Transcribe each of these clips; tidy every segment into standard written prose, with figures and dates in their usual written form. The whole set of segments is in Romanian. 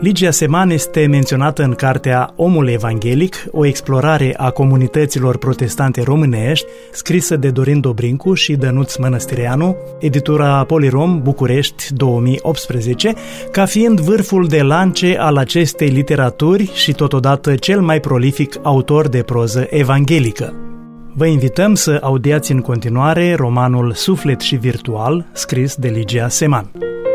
Ligia Seman este menționată în cartea Omul Evanghelic, o explorare a comunităților protestante românești, scrisă de Dorin Dobrincu și Dănuț Mănăstireanu, editura Polirom, București, 2018, ca fiind vârful de lance al acestei literaturi și totodată cel mai prolific autor de proză evanghelică. Vă invităm să audiați în continuare romanul Suflet și virtual, scris de Ligia Seman.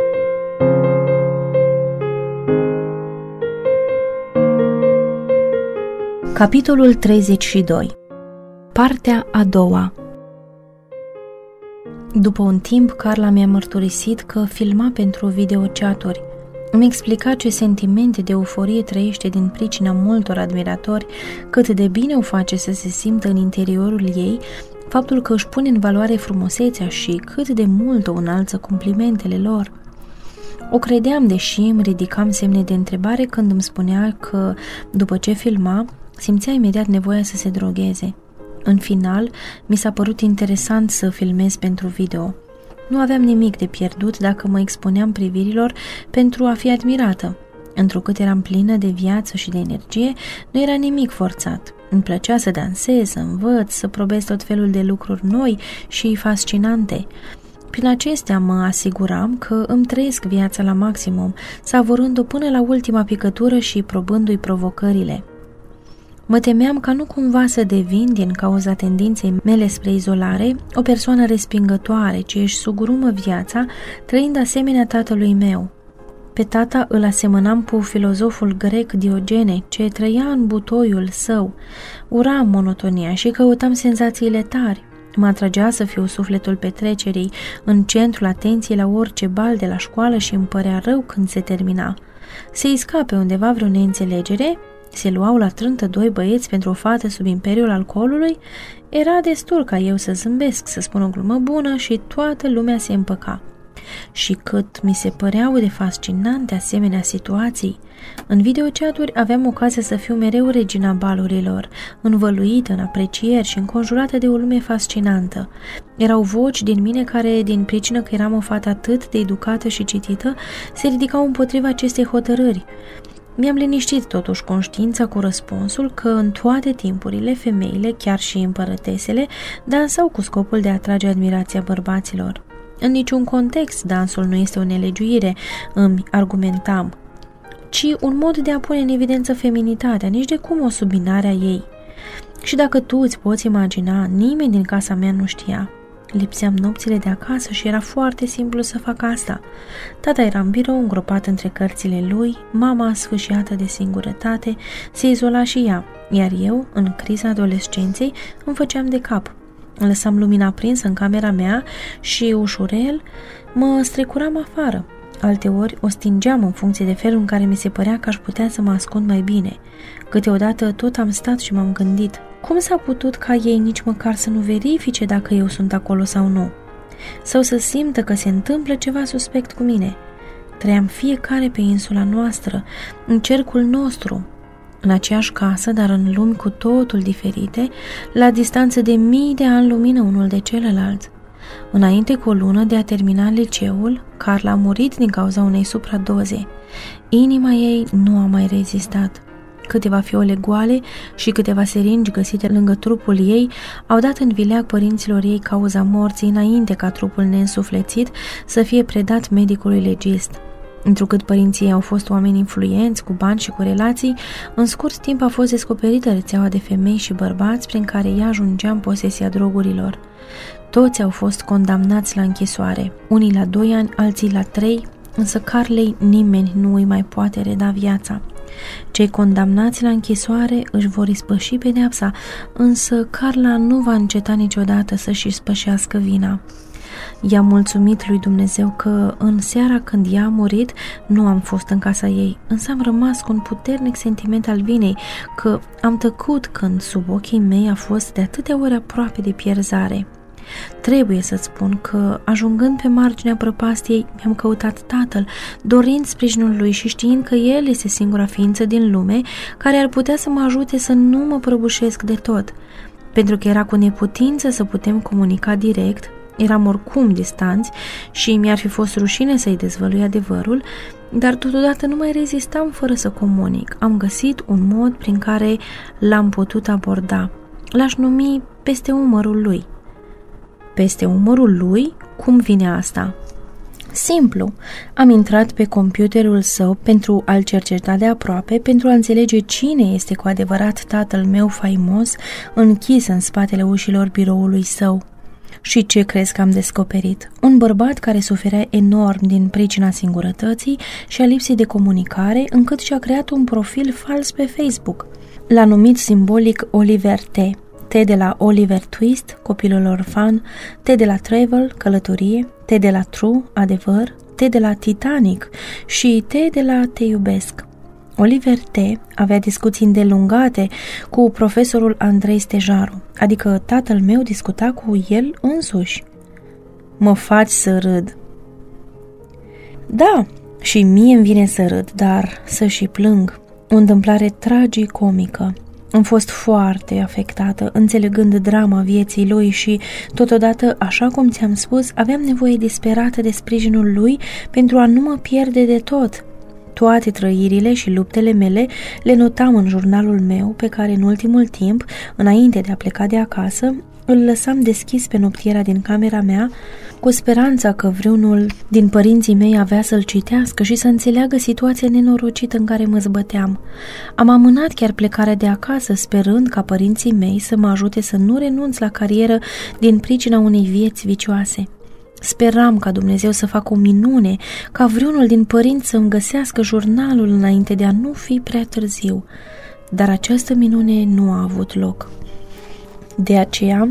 Capitolul 32. Partea a doua. După un timp, Carla mi-a mărturisit că filma pentru videochaturi. Îmi explica ce sentimente de euforie trăiește din pricina multor admiratori, cât de bine o face să se simtă în interiorul ei faptul că își pune în valoare frumusețea și cât de mult o înalță complimentele lor. O credeam, deși îmi ridicam semne de întrebare când îmi spunea că, după ce filma, simțea imediat nevoia să se drogheze. În final, mi s-a părut interesant să filmez pentru video. Nu aveam nimic de pierdut dacă mă expuneam privirilor pentru a fi admirată. Întrucât eram plină de viață și de energie, nu era nimic forțat. Îmi plăcea să dansez, să învăț, să probez tot felul de lucruri noi și fascinante. Prin acestea mă asiguram că îmi trăiesc viața la maximum, savurând-o până la ultima picătură și probându-i provocările. Mă temeam ca nu cumva să devin, din cauza tendinței mele spre izolare, o persoană respingătoare ce își sugurumă viața, trăind asemenea tatălui meu. Pe tata îl asemănam cu filozoful grec Diogene, ce trăia în butoiul său. Uram monotonia și căutam senzațiile tari. Mă atragea să fiu sufletul petrecerii, în centrul atenției la orice bal de la școală și îmi părea rău când se termina. Se isca pe undeva vreo neînțelegere? Se luau la trântă doi băieți pentru o fată sub imperiul alcoolului? Era destul ca eu să zâmbesc, să spun o glumă bună și toată lumea se împăca. Și cât mi se păreau de fascinante asemenea situații. În videochaturi aveam ocazia să fiu mereu regina balurilor, învăluită în aprecieri și înconjurată de o lume fascinantă. Erau voci din mine care, din pricină că eram o fată atât de educată și citită, se ridicau împotriva acestei hotărâri. Mi-am liniștit totuși conștiința cu răspunsul că în toate timpurile femeile, chiar și împărătesele, dansau cu scopul de a atrage admirația bărbaților. În niciun context dansul nu este o nelegiuire, îmi argumentam, ci un mod de a pune în evidență feminitatea, nici de cum o subminare a ei. Și dacă tu îți poți imagina, nimeni din casa mea nu știa. Lipseam nopțile de acasă și era foarte simplu să fac asta. Tata era în birou, îngropat între cărțile lui, mama, sfâșiată de singurătate, se izola și ea, iar eu, în criza adolescenței, îmi făceam de cap. Lăsam lumina aprinsă în camera mea și, ușurel, mă strecuram afară. Alteori o stingeam în funcție de felul în care mi se părea că aș putea să mă ascund mai bine. Câteodată tot am stat și m-am gândit, cum s-a putut ca ei nici măcar să nu verifice dacă eu sunt acolo sau nu? Sau să simtă că se întâmplă ceva suspect cu mine? Trăiam fiecare pe insula noastră, în cercul nostru, în aceeași casă, dar în lumi cu totul diferite, la distanță de mii de ani lumină unul de celălalt. Înainte cu o lună de a termina liceul, Carla a murit din cauza unei supradoze. Inima ei nu a mai rezistat. Câteva fiole goale și câteva seringi găsite lângă trupul ei au dat în vileag părinților ei cauza morții înainte ca trupul neînsuflețit să fie predat medicului legist. Întrucât părinții ei au fost oameni influenți, cu bani și cu relații, în scurt timp a fost descoperită rețeaua de femei și bărbați prin care ea ajungea în posesia drogurilor. Toți au fost condamnați la închisoare, unii la 2 ani, alții la 3, însă Carlei nimeni nu îi mai poate reda viața. Cei condamnați la închisoare își vor ispăși pedeapsa, însă Carla nu va înceta niciodată să-și ispășească vina. I-a mulțumit lui Dumnezeu că în seara când ea a murit nu am fost în casa ei, însă am rămas cu un puternic sentiment al vinei, că am tăcut când sub ochii mei a fost de atâtea ori aproape de pierzare. Trebuie să-ți spun că, ajungând pe marginea prăpastiei, mi-am căutat tatăl, dorind sprijinul lui și știind că el este singura ființă din lume care ar putea să mă ajute să nu mă prăbușesc de tot. Pentru că era cu neputință să putem comunica direct, eram oricum distanți și mi-ar fi fost rușine să-i dezvălui adevărul, dar totodată nu mai rezistam fără să comunic. Am găsit un mod prin care l-am putut aborda. L-aș numi peste umărul lui. Peste umărul lui? Cum vine asta? Simplu. Am intrat pe computerul său pentru a-l cerceta de aproape, pentru a înțelege cine este cu adevărat tatăl meu faimos, închis în spatele ușilor biroului său. Și ce crezi că am descoperit? Un bărbat care suferea enorm din pricina singurătății și a lipsei de comunicare, încât și-a creat un profil fals pe Facebook. L-a numit simbolic Oliver T. T de la Oliver Twist, copilul orfan, T de la Travel, călătorie, T de la True, adevăr, T de la Titanic și T de la Te iubesc. Oliver T. avea discuții îndelungate cu profesorul Andrei Stejaru, adică tatăl meu discuta cu el însuși. Mă faci să râd. Da, și mie îmi vine să râd, dar să și plâng. O întâmplare tragicomică. Am fost foarte afectată, înțelegând drama vieții lui și, totodată, așa cum ți-am spus, aveam nevoie disperată de sprijinul lui pentru a nu mă pierde de tot. Toate trăirile și luptele mele le notam în jurnalul meu, pe care în ultimul timp, înainte de a pleca de acasă, îl lăsam deschis pe noptiera din camera mea, cu speranța că vreunul din părinții mei avea să-l citească și să înțeleagă situația nenorocită în care mă zbăteam. Am amânat chiar plecarea de acasă, sperând ca părinții mei să mă ajute să nu renunț la carieră din pricina unei vieți vicioase. Speram ca Dumnezeu să facă o minune, ca vreunul din părinți să-mi găsească jurnalul înainte de a nu fi prea târziu. Dar această minune nu a avut loc. De aceea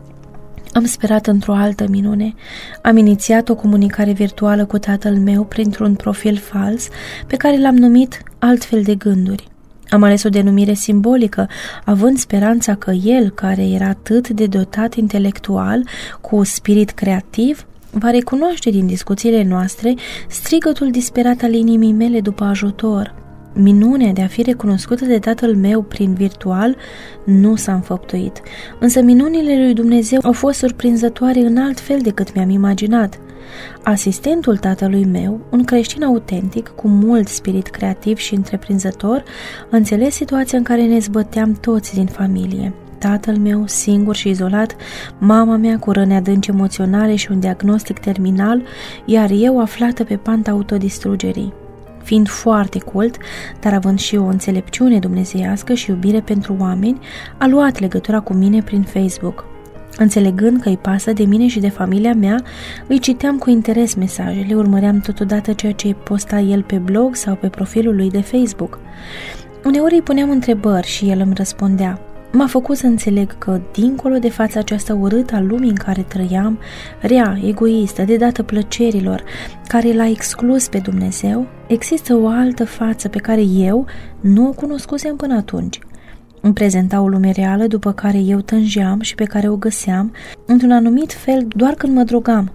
am sperat într-o altă minune. Am inițiat o comunicare virtuală cu tatăl meu printr-un profil fals pe care l-am numit Altfel de gânduri. Am ales o denumire simbolică, având speranța că el, care era atât de dotat intelectual, cu spirit creativ, va recunoaște din discuțiile noastre strigătul disperat al inimii mele după ajutor. Minunea de a fi recunoscută de tatăl meu prin virtual nu s-a înfăptuit, însă minunile lui Dumnezeu au fost surprinzătoare în alt fel decât mi-am imaginat. Asistentul tatălui meu, un creștin autentic, cu mult spirit creativ și întreprinzător, a înțeles situația în care ne zbăteam toți din familie. Tatăl meu, singur și izolat, mama mea cu răni adânci emoționale și un diagnostic terminal, iar eu aflată pe panta autodistrugerii. Fiind foarte cult, dar având și o înțelepciune dumnezeiască și iubire pentru oameni, a luat legătura cu mine prin Facebook. Înțelegând că îi pasă de mine și de familia mea, îi citeam cu interes mesajele, urmăream totodată ceea ce posta el pe blog sau pe profilul lui de Facebook. Uneori îi puneam întrebări și el îmi răspundea. M-a făcut să înțeleg că, dincolo de fața aceasta urâtă a lumii în care trăiam, rea, egoistă, de dată plăcerilor, care l-a exclus pe Dumnezeu, există o altă față pe care eu nu o cunoscusem până atunci. Îmi prezenta o lume reală după care eu tângeam și pe care o găseam într-un anumit fel doar când mă drogam.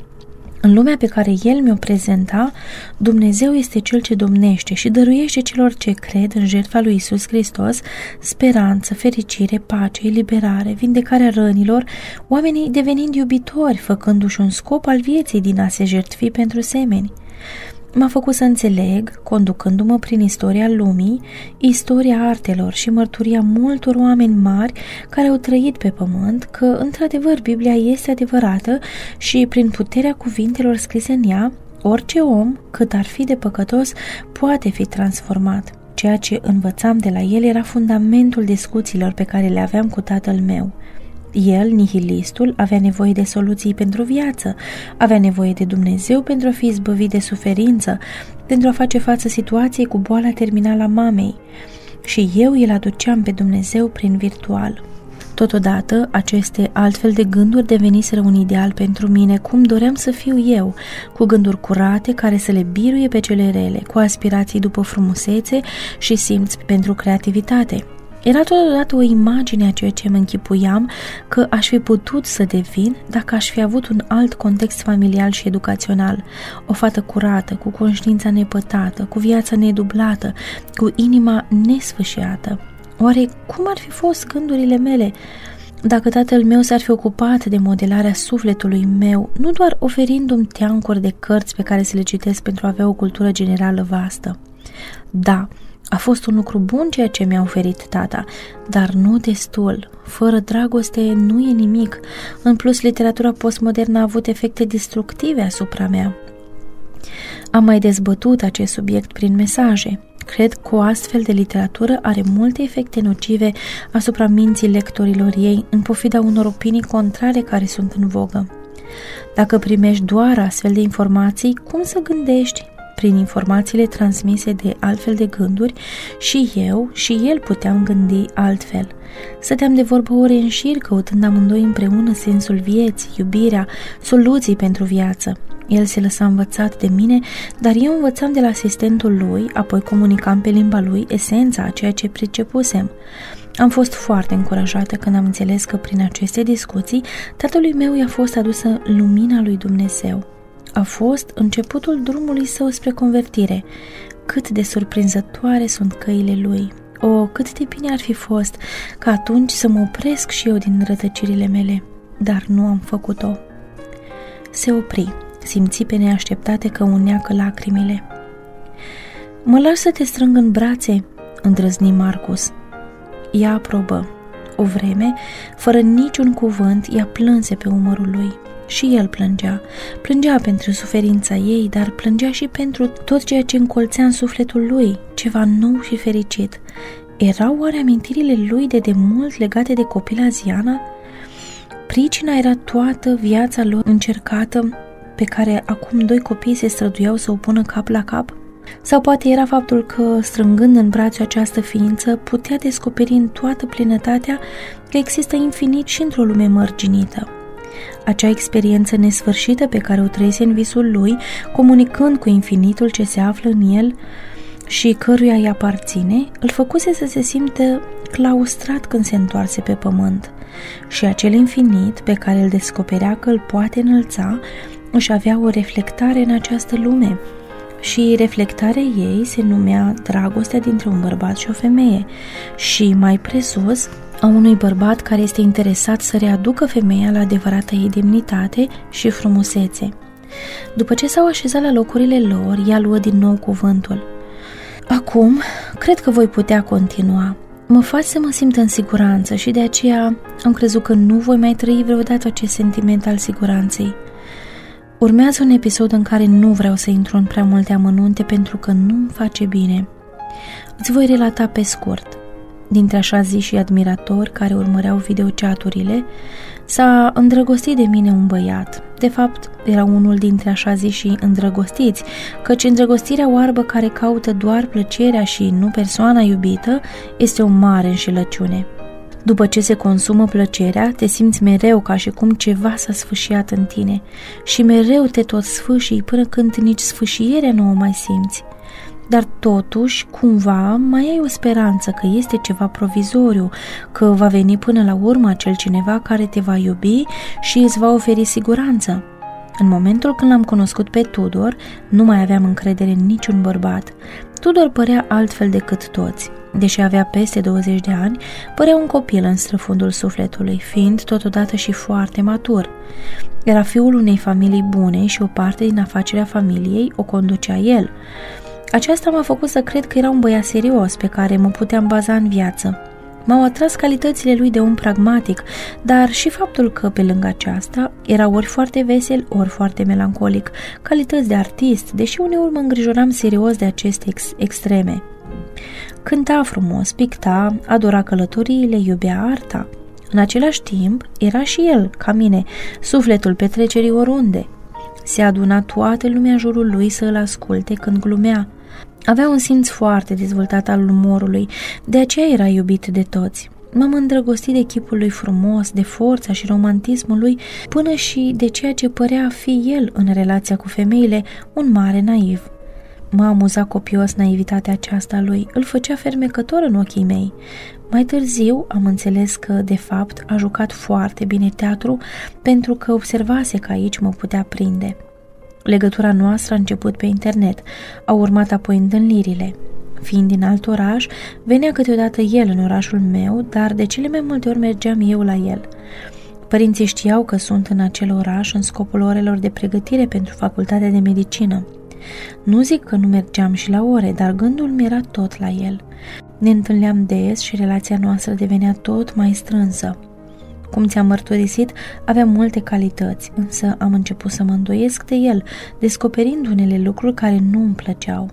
În lumea pe care el mi-o prezenta, Dumnezeu este Cel ce domnește și dăruiește celor ce cred în jertfa lui Iisus Hristos speranță, fericire, pace, eliberare, vindecarea rănilor, oamenii devenind iubitori, făcându-și un scop al vieții din a se jertfi pentru semeni. M-a făcut să înțeleg, conducându-mă prin istoria lumii, istoria artelor și mărturia multor oameni mari care au trăit pe pământ, că, într-adevăr, Biblia este adevărată și, prin puterea cuvintelor scrise în ea, orice om, cât ar fi de păcătos, poate fi transformat. Ceea ce învățam de la el era fundamentul discuțiilor pe care le aveam cu tatăl meu. El, nihilistul, avea nevoie de soluții pentru viață, avea nevoie de Dumnezeu pentru a fi izbăvit de suferință, pentru a face față situației cu boala terminală a mamei. Și eu îl aduceam pe Dumnezeu prin virtual. Totodată, aceste altfel de gânduri deveniseră un ideal pentru mine, cum doream să fiu eu, cu gânduri curate care să le biruie pe cele rele, cu aspirații după frumusețe și simț pentru creativitate. Era totodată o imagine a ceea ce mă închipuiam că aș fi putut să devin dacă aș fi avut un alt context familial și educațional. O fată curată, cu conștiința nepătată, cu viața nedublată, cu inima nesfâșiată. Oare cum ar fi fost gândurile mele? Dacă tatăl meu s-ar fi ocupat de modelarea sufletului meu, nu doar oferindu-mi teancuri de cărți pe care să le citesc pentru a avea o cultură generală vastă. Da, a fost un lucru bun ceea ce mi-a oferit tata, dar nu destul. Fără dragoste nu e nimic. În plus, literatura postmodernă a avut efecte destructive asupra mea. Am mai dezbătut acest subiect prin mesaje. Cred că o astfel de literatură are multe efecte nocive asupra minții lectorilor ei, în pofida unor opinii contrare care sunt în vogă. Dacă primești doar astfel de informații, cum să gândești? Prin informațiile transmise de altfel de gânduri, și eu și el puteam gândi altfel. Stăteam de vorbă ore în șir, căutând amândoi împreună sensul vieții, iubirea, soluții pentru viață. El se lăsa învățat de mine, dar eu învățam de la asistentul lui, apoi comunicam pe limba lui esența a ceea ce pricepusem. Am fost foarte încurajată când am înțeles că prin aceste discuții tatălui meu i-a fost adusă lumina lui Dumnezeu. A fost începutul drumului său spre convertire. Cât de surprinzătoare sunt căile lui! O, cât de bine ar fi fost ca atunci să mă opresc și eu din rătăcirile mele, dar nu am făcut-o. Se opri, simți pe neașteptate că uneacă lacrimile. Mă las să te strâng în brațe, îndrăzni Marcus. Ea aprobă. O vreme, fără niciun cuvânt, ea plânse pe umărul lui. Și el plângea. Plângea pentru suferința ei, dar plângea și pentru tot ceea ce încolțea în sufletul lui, ceva nou și fericit. Erau oare amintirile lui de demult legate de copila Ziana? Pricina era toată viața lor încercată, pe care acum doi copii se străduiau să o pună cap la cap? Sau poate era faptul că, strângând în brațe această ființă, putea descoperi în toată plinătatea că există infinit și într-o lume mărginită. Acea experiență nesfârșită pe care o trăise în visul lui, comunicând cu infinitul ce se află în el și căruia îi aparține, îl făcuse să se simtă claustrat când se întoarse pe pământ. Și acel infinit pe care îl descoperea că îl poate înălța, își avea o reflectare în această lume. Și reflectarea ei se numea dragostea dintre un bărbat și o femeie și, mai presus, a unui bărbat care este interesat să readucă femeia la adevărata ei demnitate și frumusețe. După ce s-au așezat la locurile lor, ea luă din nou cuvântul. Acum, cred că voi putea continua. Mă faci să mă simt în siguranță și de aceea am crezut că nu voi mai trăi vreodată acest sentiment al siguranței. Urmează un episod în care nu vreau să intru în prea multe amănunte pentru că nu-mi face bine. Îți voi relata pe scurt. Dintre așa ziși admiratori care urmăreau videochaturile, s-a îndrăgostit de mine un băiat. De fapt, era unul dintre așa ziși îndrăgostiți, căci îndrăgostirea oarbă care caută doar plăcerea și nu persoana iubită este o mare înșelăciune. După ce se consumă plăcerea, te simți mereu ca și cum ceva s-a sfâșiat în tine și mereu te tot sfâșii până când nici sfâșierea nu o mai simți. Dar totuși, cumva, mai ai o speranță că este ceva provizoriu, că va veni până la urmă acel cineva care te va iubi și îți va oferi siguranță. În momentul când l-am cunoscut pe Tudor, nu mai aveam încredere în niciun bărbat. Tudor părea altfel decât toți. Deși avea peste 20 de ani, părea un copil în străfundul sufletului, fiind totodată și foarte matur. Era fiul unei familii bune și o parte din afacerea familiei o conducea el. Aceasta m-a făcut să cred că era un băiat serios pe care mă puteam baza în viață. M-au atras calitățile lui de om pragmatic, dar și faptul că, pe lângă aceasta, era ori foarte vesel, ori foarte melancolic, calități de artist, deși uneori mă îngrijoram serios de aceste extreme. Cânta frumos, picta, adora călătoriile, iubea arta. În același timp, era și el, ca mine, sufletul petrecerii oriunde. Se aduna toată lumea în jurul lui să îl asculte când glumea. Avea un simț foarte dezvoltat al umorului, de aceea era iubit de toți. M-am îndrăgostit de chipul lui frumos, de forța și romantismul lui, până și de ceea ce părea a fi el în relația cu femeile, un mare naiv. M-a amuzat copios naivitatea aceasta lui, îl făcea fermecător în ochii mei. Mai târziu am înțeles că, de fapt, a jucat foarte bine teatru pentru că observase că aici mă putea prinde. Legătura noastră a început pe internet, au urmat apoi întâlnirile. Fiind din alt oraș, venea câteodată el în orașul meu, dar de cele mai multe ori mergeam eu la el. Părinții știau că sunt în acel oraș în scopul orelor de pregătire pentru facultatea de medicină. Nu zic că nu mergeam și la ore, dar gândul mi era tot la el. Ne întâlneam des și relația noastră devenea tot mai strânsă. Cum ți-am mărturisit, avea multe calități, însă am început să mă îndoiesc de el, descoperind unele lucruri care nu îmi plăceau.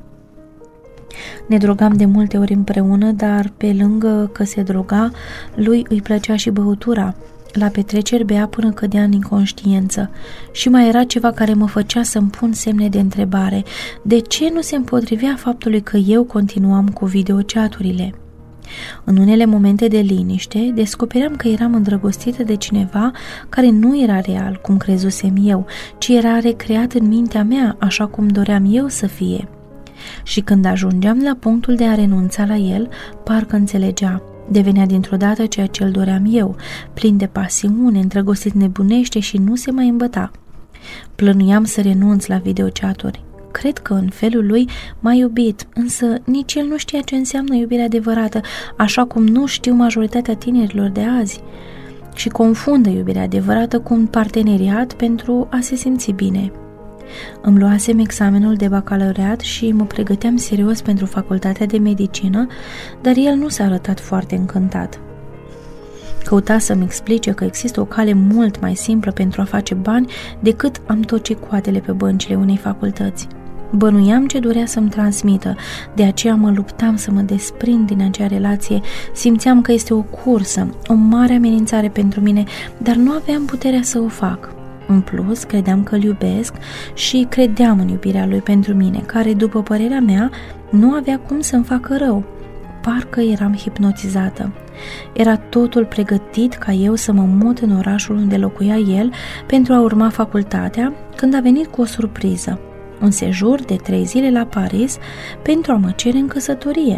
Ne drogam de multe ori împreună, dar pe lângă că se droga, lui îi plăcea și băutura. La petreceri bea până cădea în inconștiență și mai era ceva care mă făcea să-mi pun semne de întrebare. De ce nu se împotrivea faptului că eu continuam cu videochaturile? În unele momente de liniște, descopeream că eram îndrăgostită de cineva care nu era real, cum crezusem eu, ci era recreat în mintea mea, așa cum doream eu să fie. Și când ajungeam la punctul de a renunța la el, parcă înțelegea. Devenea dintr-o dată ceea ce îl doream eu, plin de pasiune, îndrăgostit nebunește și nu se mai îmbăta. Plănuiam să renunț la videochaturi. Cred că în felul lui m-a iubit, însă nici el nu știa ce înseamnă iubirea adevărată, așa cum nu știu majoritatea tinerilor de azi. Și confundă iubirea adevărată cu un parteneriat pentru a se simți bine. Îmi luasem examenul de bacalaureat și mă pregăteam serios pentru facultatea de medicină, dar el nu s-a arătat foarte încântat. Căuta să-mi explice că există o cale mult mai simplă pentru a face bani decât am toci coadele pe băncile unei facultăți. Bănuiam ce dorea să-mi transmită, de aceea mă luptam să mă desprind din acea relație, simțeam că este o cursă, o mare amenințare pentru mine, dar nu aveam puterea să o fac. În plus, credeam că îl iubesc și credeam în iubirea lui pentru mine, care, după părerea mea, nu avea cum să-mi facă rău. Parcă eram hipnotizată. Era totul pregătit ca eu să mă mut în orașul unde locuia el pentru a urma facultatea, când a venit cu o surpriză. Un sejur de 3 zile la Paris pentru a mă cere în căsătorie.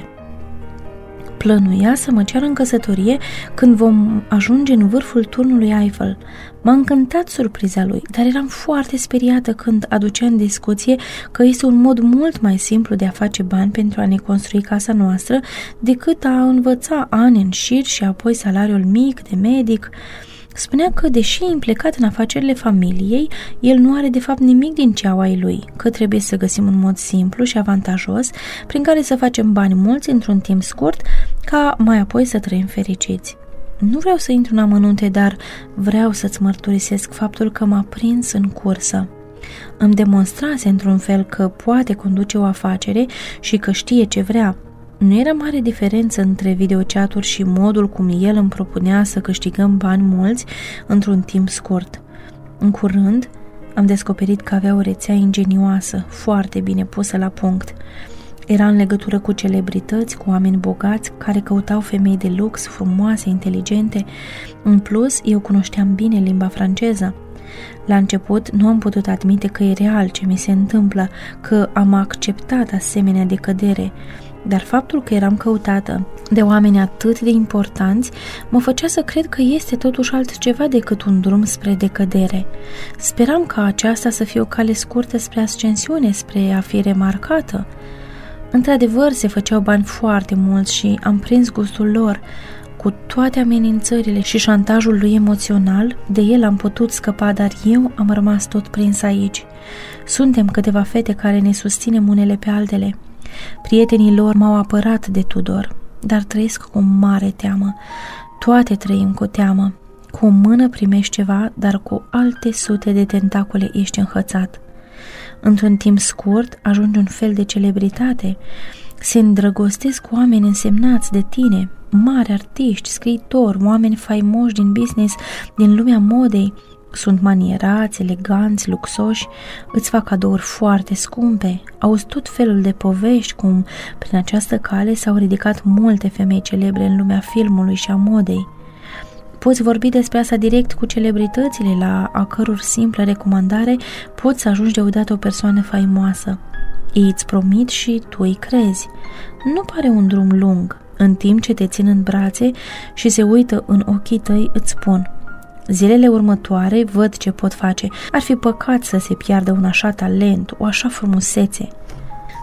Plănuia să mă ceară în căsătorie când vom ajunge în vârful turnului Eiffel. M-a încântat surpriza lui, dar eram foarte speriată când aducea în discuție că este un mod mult mai simplu de a face bani pentru a ne construi casa noastră decât a învăța ani în șir și apoi salariul mic de medic. Spunea că, deși e implicat în afacerile familiei, el nu are de fapt nimic din ceaua lui, că trebuie să găsim un mod simplu și avantajos prin care să facem bani mulți într-un timp scurt, ca mai apoi să trăim fericiți. Nu vreau să intru în amănunte, dar vreau să-ți mărturisesc faptul că m-a prins în cursă. Îmi demonstrase într-un fel că poate conduce o afacere și că știe ce vrea. Nu era mare diferență între videochaturi și modul cum el îmi propunea să câștigăm bani mulți într-un timp scurt. În curând, am descoperit că avea o rețea ingenioasă, foarte bine pusă la punct. Era în legătură cu celebrități, cu oameni bogați care căutau femei de lux, frumoase, inteligente. În plus, eu cunoșteam bine limba franceză. La început nu am putut admite că e real ce mi se întâmplă, că am acceptat asemenea decădere, dar faptul că eram căutată de oameni atât de importanți mă făcea să cred că este totuși altceva decât un drum spre decădere. Speram ca aceasta să fie o cale scurtă spre ascensiune, spre a fi remarcată. Într-adevăr, se făceau bani foarte mulți și am prins gustul lor. Cu toate amenințările și șantajul lui emoțional, de el am putut scăpa, dar eu am rămas tot prins aici. Suntem câteva fete care ne susținem unele pe altele. Prietenii lor m-au apărat de Tudor, dar trăiesc cu mare teamă. Toate trăim cu teamă. Cu o mână primești ceva, dar cu alte sute de tentacole ești înhățat. Într-un timp scurt ajungi un fel de celebritate. Se îndrăgostesc cu oameni însemnați de tine, mari artiști, scriitori, oameni faimoși din business, din lumea modei. Sunt manierați, eleganți, luxoși, îți fac cadouri foarte scumpe. Auzi tot felul de povești cum prin această cale s-au ridicat multe femei celebre în lumea filmului și a modei. Poți vorbi despre asta direct cu celebritățile, la a căror simplă recomandare poți să ajungi deodată o persoană faimoasă. Ei îți promit și tu îi crezi. Nu pare un drum lung. În timp ce te țin în brațe și se uită în ochii tăi, îți spun: zilele următoare văd ce pot face. Ar fi păcat să se piardă un așa talent, o așa frumusețe.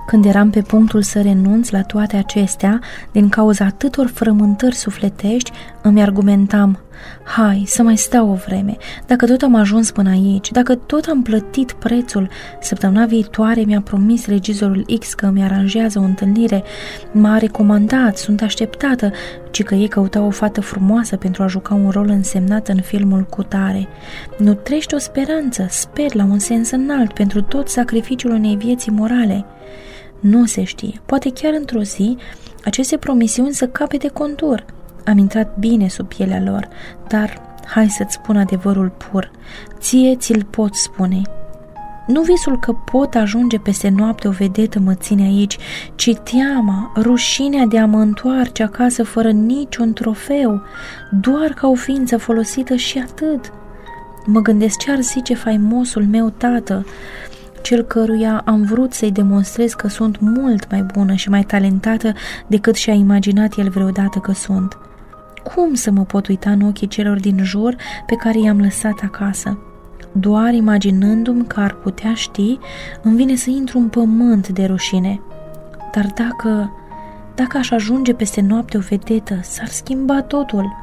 Când eram pe punctul să renunț la toate acestea, din cauza atâtor frământări sufletești, îmi argumentam: hai, să mai stau o vreme, dacă tot am ajuns până aici, dacă tot am plătit prețul. Săptămâna viitoare mi-a promis regizorul X că mi aranjează o întâlnire, m-a recomandat, sunt așteptată, ci că ei căutau o fată frumoasă pentru a juca un rol însemnat în filmul cutare. Nutrește o speranță, sper la un sens înalt pentru tot sacrificiul unei vieți morale. Nu se știe, poate chiar într-o zi aceste promisiuni să capete contur. Am intrat bine sub pielea lor, dar hai să-ți spun adevărul pur, ție ți-l pot spune. Nu visul că pot ajunge peste noapte o vedetă mă ține aici, ci teama, rușinea de a mă întoarce acasă fără niciun trofeu, doar ca o ființă folosită și atât. Mă gândesc ce ar zice faimosul meu tată, cel căruia am vrut să-i demonstrez că sunt mult mai bună și mai talentată decât și-a imaginat el vreodată că sunt. Cum să mă pot uita în ochii celor din jur pe care i-am lăsat acasă? Doar imaginându-mi că ar putea ști, îmi vine să intru în pământ de rușine. Dar dacă aș ajunge peste noapte o vedetă, s-ar schimba totul.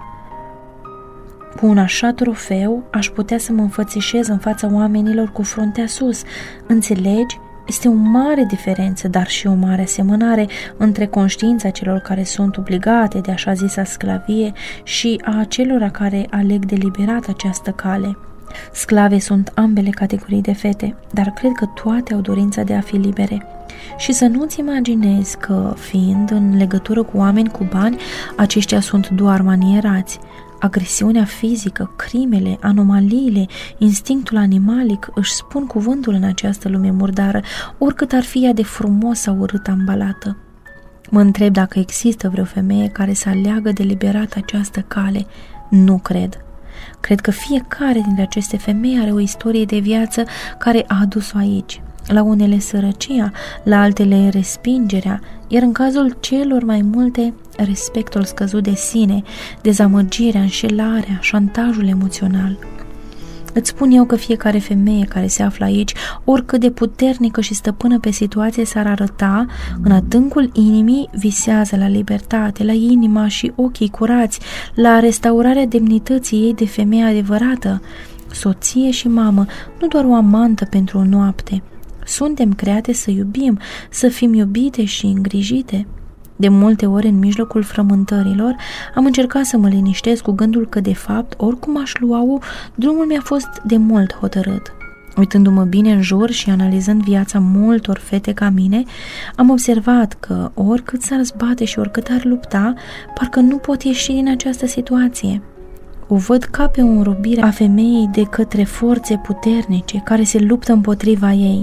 Cu un așa trofeu aș putea să mă înfățișez în fața oamenilor cu fruntea sus. Înțelegi? Este o mare diferență, dar și o mare asemănare între conștiința celor care sunt obligate de așa zisa sclavie și a acelora care aleg deliberat această cale. Sclave sunt ambele categorii de fete, dar cred că toate au dorința de a fi libere. Și să nu-ți imaginezi că, fiind în legătură cu oameni cu bani, aceștia sunt doar manierați. Agresiunea fizică, crimele, anomaliile, instinctul animalic își spun cuvântul în această lume murdară, oricât ar fi ea de frumos sau urât ambalată. Mă întreb dacă există vreo femeie care să aleagă deliberat această cale. Nu cred. Cred că fiecare dintre aceste femei are o istorie de viață care a adus-o aici. La unele sărăcia, la altele respingerea, iar în cazul celor mai multe, respectul scăzut de sine, dezamăgirea, înșelarea, șantajul emoțional. Îți spun eu că fiecare femeie care se află aici, oricât de puternică și stăpână pe situație s-ar arăta, în adâncul inimii visează la libertate, la inima și ochii curați, la restaurarea demnității ei de femeie adevărată, soție și mamă, nu doar o amantă pentru o noapte. Suntem create să iubim, să fim iubite și îngrijite. De multe ori, în mijlocul frământărilor, am încercat să mă liniștesc cu gândul că, de fapt, oricum aș lua-o, drumul mi-a fost de mult hotărât. Uitându-mă bine în jur și analizând viața multor fete ca mine, am observat că, oricât s-ar zbate și oricât ar lupta, parcă nu pot ieși din această situație. O văd ca pe o înrobire a femeii de către forțe puternice care se luptă împotriva ei.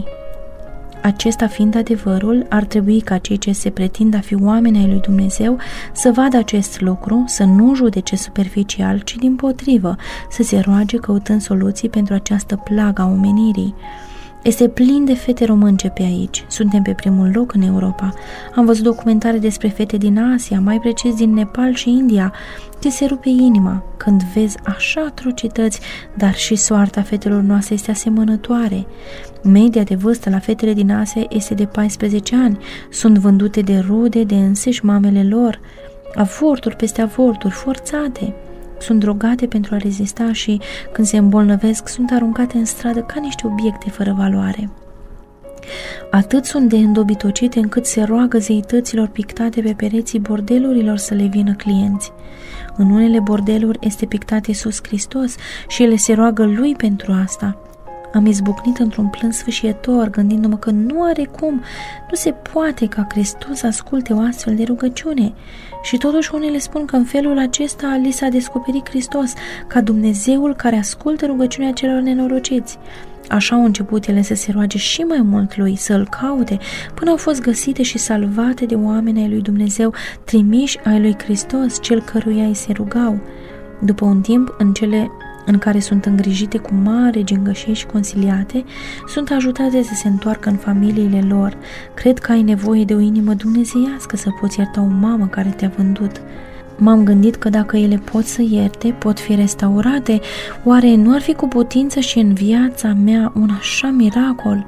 Acesta fiind adevărul, ar trebui ca cei ce se pretind a fi oameni ai lui Dumnezeu să vadă acest lucru, să nu judece superficial, ci dimpotrivă, să se roage căutând soluții pentru această plagă a omenirii. Este plin de fete românce pe aici. Suntem pe primul loc în Europa. Am văzut documentare despre fete din Asia, mai precis din Nepal și India. Ți se rupe inima când vezi așa atrocități, dar și soarta fetelor noastre este asemănătoare. Media de vârstă la fetele din Asia este de 14 ani. Sunt vândute de rude, de înseși mamele lor. Avorturi peste avorturi, forțate. Sunt drogate pentru a rezista și, când se îmbolnăvesc, sunt aruncate în stradă ca niște obiecte fără valoare. Atât sunt de îndobitocite încât se roagă zeităților pictate pe pereții bordelurilor să le vină clienți. În unele bordeluri este pictat Iisus Hristos și ele se roagă lui pentru asta. Am izbucnit într-un plâns sfâșietor, gândindu-mă că nu are cum, nu se poate ca Hristos să asculte o astfel de rugăciune. Și totuși unele spun că în felul acesta li s-a descoperit Hristos, ca Dumnezeul care ascultă rugăciunea celor nenorociți. Așa au început ele să se roage și mai mult lui, să îl caute, până au fost găsite și salvate de oameni ai lui Dumnezeu, trimiși ai lui Hristos, cel căruia îi se rugau. După un timp, în cele în care sunt îngrijite cu mare gingășie și consiliate, sunt ajutate să se întoarcă în familiile lor. Cred că ai nevoie de o inimă dumnezeiască să poți ierta o mamă care te-a vândut. M-am gândit că dacă ele pot să ierte, pot fi restaurate, oare nu ar fi cu putință și în viața mea un așa miracol?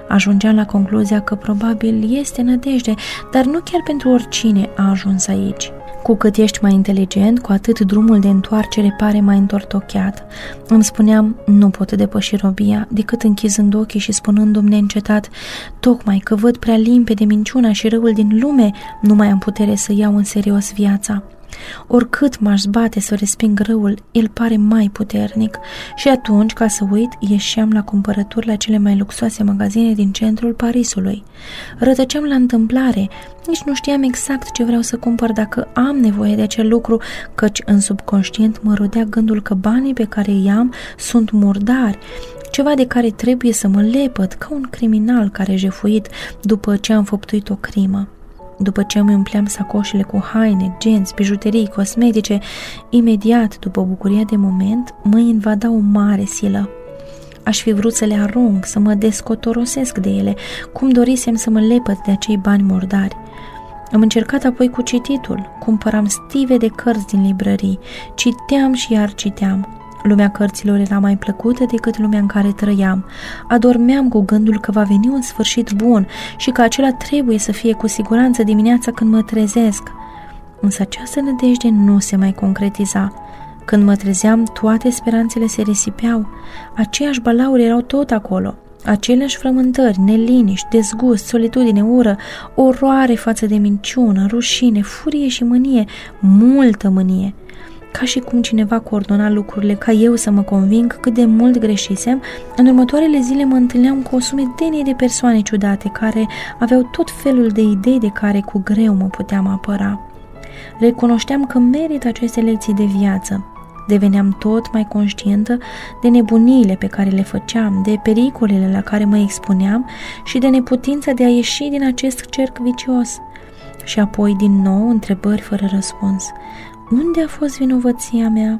Ajungeam la concluzia că probabil este nădejde, dar nu chiar pentru oricine a ajuns aici. Cu cât ești mai inteligent, cu atât drumul de întoarcere pare mai întortocheat. Îmi spuneam, nu pot depăși robia, decât închizând ochii și spunându-mi neîncetat, tocmai că văd prea limpede minciuna și răul din lume, nu mai am putere să iau în serios viața. Oricât m-aș zbate să resping răul, el pare mai puternic și atunci, ca să uit, ieșeam la cumpărături la cele mai luxoase magazine din centrul Parisului. Rătăceam la întâmplare, nici nu știam exact ce vreau să cumpăr, dacă am nevoie de acel lucru, căci în subconștient mă rodea gândul că banii pe care îi am sunt murdari, ceva de care trebuie să mă lepăd ca un criminal care jefuit după ce am făptuit o crimă. După ce îmi umpleam sacoșele cu haine, genți, bijuterii, cosmetice, imediat după bucuria de moment, mă invada o mare silă. Aș fi vrut să le arunc, să mă descotorosesc de ele, cum dorisem să mă lepăd de acei bani murdari. Am încercat apoi cu cititul, cumpăram stive de cărți din librării, citeam și iar citeam. Lumea cărților era mai plăcută decât lumea în care trăiam. Adormeam cu gândul că va veni un sfârșit bun și că acela trebuie să fie cu siguranță dimineața când mă trezesc. Însă această nădejde nu se mai concretiza. Când mă trezeam, toate speranțele se risipeau. Aceiași balauri erau tot acolo. Aceleași frământări, neliniști, dezgust, solitudine, ură, oroare față de minciună, rușine, furie și mânie, multă mânie. Ca și cum cineva coordona lucrurile ca eu să mă conving cât de mult greșisem, în următoarele zile mă întâlneam cu o sumedenie de persoane ciudate care aveau tot felul de idei de care cu greu mă puteam apăra. Recunoșteam că merit aceste lecții de viață. Deveneam tot mai conștientă de nebuniile pe care le făceam, de pericolele la care mă expuneam și de neputința de a ieși din acest cerc vicios. Și apoi, din nou, întrebări fără răspuns. Unde a fost vinovăția mea?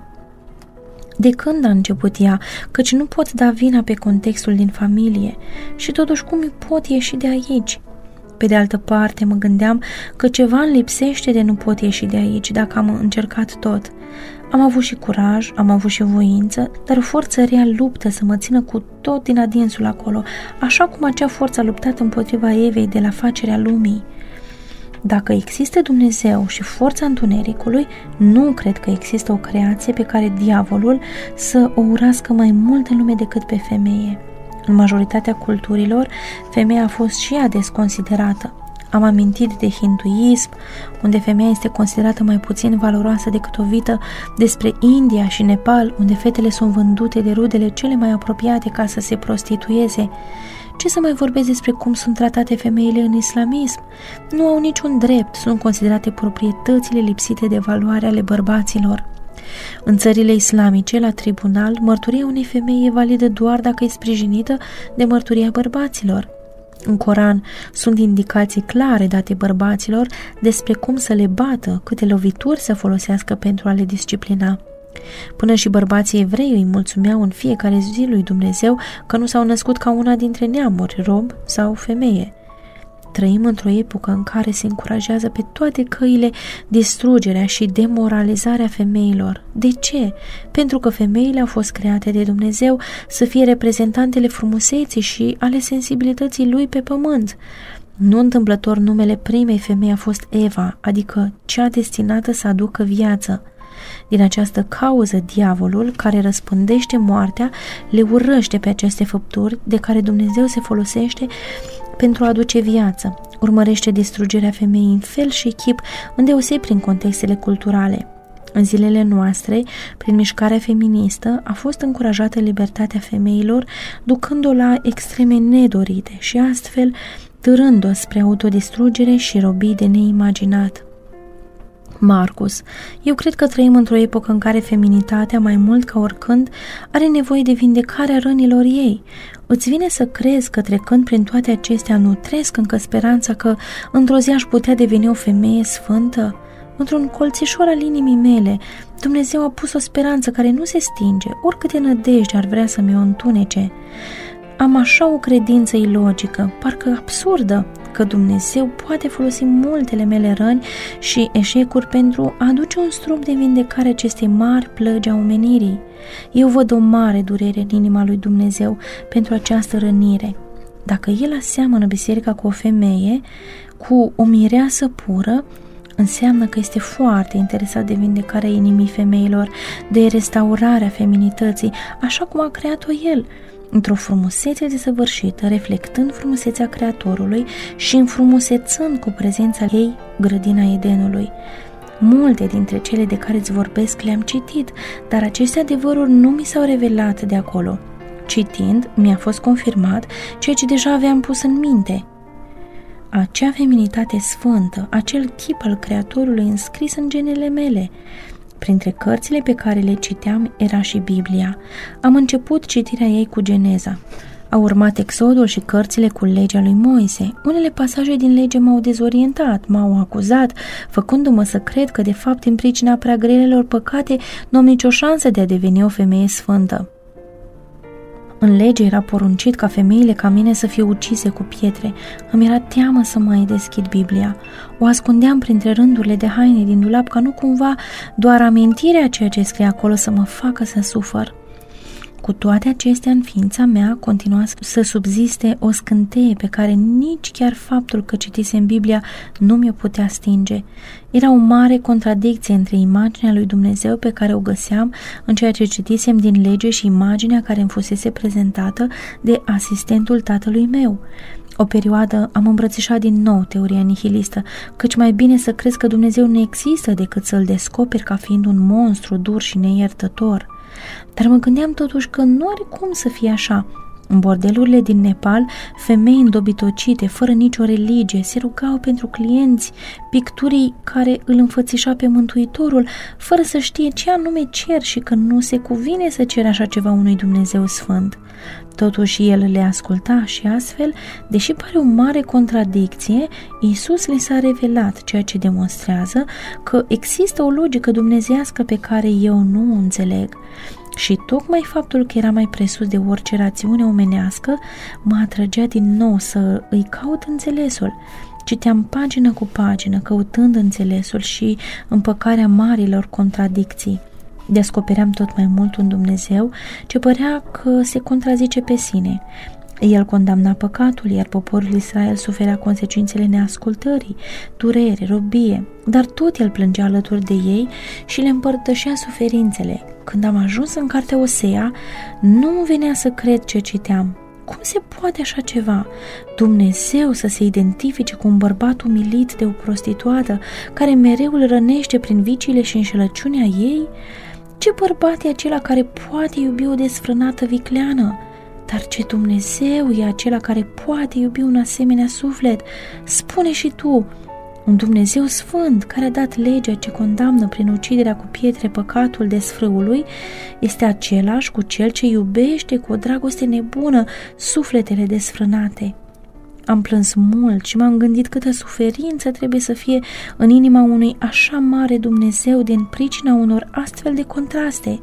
De când a început ea? Căci nu pot da vina pe contextul din familie. Și totuși cum pot ieși de aici? Pe de altă parte, mă gândeam că ceva îmi lipsește de nu pot ieși de aici dacă am încercat tot. Am avut și curaj, am avut și voință, dar o forță rea luptă să mă țină cu tot din adinsul acolo, așa cum acea forță a luptat împotriva Evei de la facerea lumii. Dacă există Dumnezeu și forța întunericului, nu cred că există o creație pe care diavolul să o urască mai mult în lume decât pe femeie. În majoritatea culturilor, femeia a fost și ea desconsiderată. Am amintit de hinduism, unde femeia este considerată mai puțin valoroasă decât o vită, despre India și Nepal, unde fetele sunt vândute de rudele cele mai apropiate ca să se prostitueze. Ce să mai vorbesc despre cum sunt tratate femeile în islamism? Nu au niciun drept, sunt considerate proprietățile lipsite de valoare ale bărbaților. În țările islamice, la tribunal, mărturia unei femei e validă doar dacă e sprijinită de mărturia bărbaților. În Coran sunt indicații clare date bărbaților despre cum să le bată, câte lovituri să folosească pentru a le disciplina. Până și bărbații evrei îi mulțumeau în fiecare zi lui Dumnezeu că nu s-au născut ca una dintre neamuri, rob sau femeie. Trăim într-o epocă în care se încurajează pe toate căile distrugerea și demoralizarea femeilor. De ce? Pentru că femeile au fost create de Dumnezeu să fie reprezentantele frumuseții și ale sensibilității lui pe pământ. Nu întâmplător numele primei femei a fost Eva, adică cea destinată să aducă viață. Din această cauză, diavolul, care răspândește moartea, le urăște pe aceste făpturi de care Dumnezeu se folosește pentru a aduce viață. Urmărește distrugerea femeii în fel și chip, îndeosebi prin contextele culturale. În zilele noastre, prin mișcarea feministă, a fost încurajată libertatea femeilor, ducând-o la extreme nedorite și astfel târând-o spre autodistrugere și robii de neimaginat. Marcus, eu cred că trăim într-o epocă în care feminitatea, mai mult ca oricând, are nevoie de vindecarea rănilor ei. Îți vine să crezi că trecând prin toate acestea nu trăiesc încă speranța că într-o zi aș putea deveni o femeie sfântă? Într-un colțișor al inimii mele, Dumnezeu a pus o speranță care nu se stinge, oricâte nădejde ar vrea să mi-o întunece. Am așa o credință ilogică, parcă absurdă, că Dumnezeu poate folosi multele mele răni și eșecuri pentru a aduce un strup de vindecare acestei mari plăgi a omenirii. Eu văd o mare durere în inima lui Dumnezeu pentru această rănire. Dacă el aseamănă biserica cu o femeie, cu o mireasă pură, înseamnă că este foarte interesat de vindecarea inimii femeilor, de restaurarea feminității, așa cum a creat-o el, într-o frumusețe desăvârșită, reflectând frumusețea Creatorului și înfrumusețând cu prezența ei grădina Edenului. Multe dintre cele de care îți vorbesc le-am citit, dar aceste adevăruri nu mi s-au revelat de acolo. Citind, mi-a fost confirmat ceea ce deja aveam pus în minte. Acea feminitate sfântă, acel chip al Creatorului înscris în genele mele. Printre cărțile pe care le citeam era și Biblia. Am început citirea ei cu Geneza. A urmat Exodul și cărțile cu legea lui Moise. Unele pasaje din lege m-au dezorientat, m-au acuzat, făcându-mă să cred că, de fapt, în pricina prea grelelor păcate, nu am nicio șansă de a deveni o femeie sfântă. În lege era poruncit ca femeile ca mine să fie ucise cu pietre. Îmi era teamă să mai deschid Biblia. O ascundeam printre rândurile de haine din dulap ca nu cumva doar amintirea ceea ce scrie acolo să mă facă să sufăr. Cu toate acestea, în ființa mea continua să subziste o scânteie pe care nici chiar faptul că citisem Biblia nu mi-o putea stinge. Era o mare contradicție între imaginea lui Dumnezeu pe care o găseam în ceea ce citisem din lege și imaginea care îmi fusese prezentată de asistentul tatălui meu. O perioadă am îmbrățișat din nou teoria nihilistă, căci mai bine să crezi că Dumnezeu nu există decât să-L descoperi ca fiind un monstru dur și neiertător. Dar mă gândeam totuși că nu are cum să fie așa. În bordelurile din Nepal, femei îndobitocite, fără nicio religie, se rugau pentru clienți, picturii care îl înfățișa pe Mântuitorul, fără să știe ce anume cer și că nu se cuvine să cere așa ceva unui Dumnezeu sfânt. Totuși el le asculta și astfel, deși pare o mare contradicție, Iisus le s-a revelat, ceea ce demonstrează că există o logică dumnezeiască pe care eu nu o înțeleg. Și tocmai faptul că era mai presus de orice rațiune omenească mă atrăgea din nou să îi caut înțelesul. Citeam pagină cu pagină, căutând înțelesul și împăcarea marilor contradicții. Descopeream tot mai mult un Dumnezeu ce părea că se contrazice pe sine. El condamna păcatul, iar poporul Israel suferea consecințele neascultării, durere, robie, dar tot el plângea alături de ei și le împărtășea suferințele. Când am ajuns în cartea Osea, nu-mi venea să cred ce citeam. Cum se poate așa ceva? Dumnezeu să se identifice cu un bărbat umilit de o prostituată care mereu îl rănește prin viciile și înșelăciunea ei? Ce bărbat e acela care poate iubi o desfrânată vicleană? Dar ce Dumnezeu e acela care poate iubi un asemenea suflet? Spune și tu, un Dumnezeu sfânt care a dat legea ce condamnă prin uciderea cu pietre păcatul desfrâului este același cu cel ce iubește cu o dragoste nebună sufletele desfrânate. Am plâns mult și m-am gândit câtă suferință trebuie să fie în inima unui așa mare Dumnezeu din pricina unor astfel de contraste.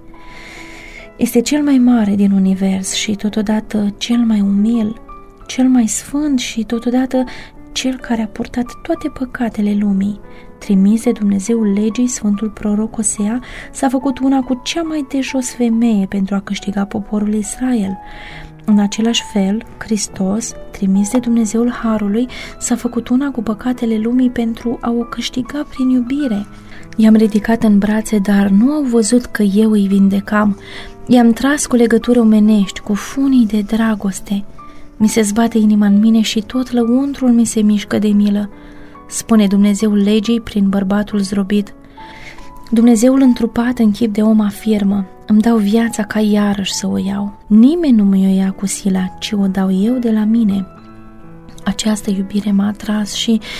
Este cel mai mare din univers și totodată cel mai umil, cel mai sfânt și totodată cel care a purtat toate păcatele lumii. Trimis de Dumnezeul legii, Sfântul Proroc Osea s-a făcut una cu cea mai de jos femeie pentru a câștiga poporul Israel. În același fel, Hristos, trimis de Dumnezeul Harului, s-a făcut una cu păcatele lumii pentru a o câștiga prin iubire. I-am ridicat în brațe, dar nu au văzut că eu îi vindecam. I-am tras cu legături omenești, cu funii de dragoste. Mi se zbate inima în mine și tot lăuntrul mi se mișcă de milă. Spune Dumnezeul legii prin bărbatul zdrobit. Dumnezeul întrupat în chip de om afirmă: îmi dau viața ca iarăși să o iau. Nimeni nu mi-o ia cu sila, ci o dau eu de la mine. Această iubire m-a atras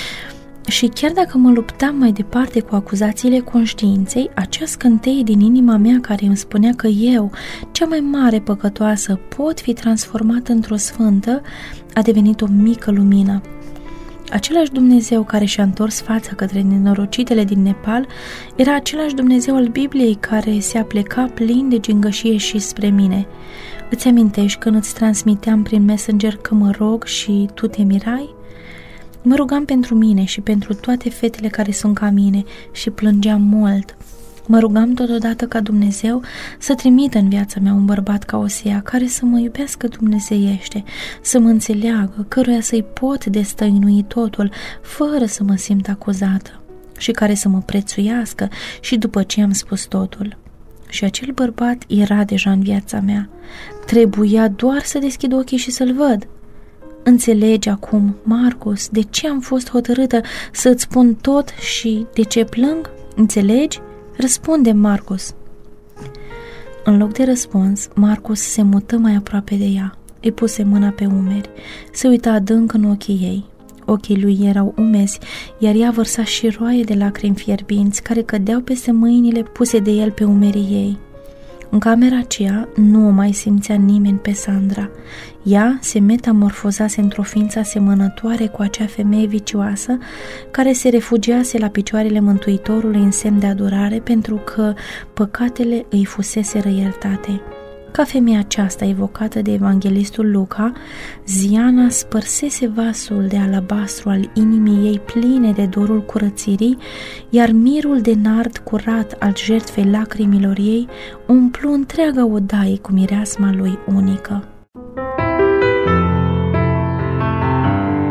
și chiar dacă mă luptam mai departe cu acuzațiile conștiinței, acea scânteie din inima mea care îmi spunea că eu, cea mai mare păcătoasă, pot fi transformată într-o sfântă, a devenit o mică lumină. Același Dumnezeu care și-a întors fața către nenorocitele din Nepal era același Dumnezeu al Bibliei care se apleca plin de gingășie și spre mine. Îți amintești când îți transmiteam prin Messenger că mă rog și tu te mirai? Mă rugam pentru mine și pentru toate fetele care sunt ca mine și plângeam mult. Mă rugam totodată ca Dumnezeu să trimită în viața mea un bărbat ca Osea, care să mă iubească dumnezeiește, să mă înțeleagă, căruia să-i pot destăinui totul, fără să mă simt acuzată, și care să mă prețuiască și după ce am spus totul. Și acel bărbat era deja în viața mea. Trebuia doar să deschid ochii și să-l văd. Înțelegi acum, Marcus, de ce am fost hotărâtă să-ți spun tot și de ce plâng? Înțelegi? Răspunde, Marcus. În loc de răspuns, Marcus se mută mai aproape de ea. Îi puse mâna pe umeri. Se uita adânc în ochii ei. Ochii lui erau umezi, iar ea vărsa șiroaie de lacrimi fierbinți care cădeau peste mâinile puse de el pe umerii ei. În camera aceea nu o mai simțea nimeni pe Sandra. Ea se metamorfozase într-o ființă asemănătoare cu acea femeie vicioasă care se refugiase la picioarele Mântuitorului în semn de adorare pentru că păcatele îi fuseseră iertate. Ca femeia aceasta evocată de evanghelistul Luca, Ziana spărsese vasul de alabastru al inimii ei pline de dorul curățirii, iar mirul de nard curat al jertfei lacrimilor ei umplu întreaga odaie cu mireasma lui unică.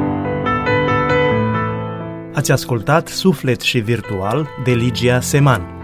Ați ascultat Suflet și Virtual de Ligia Seman.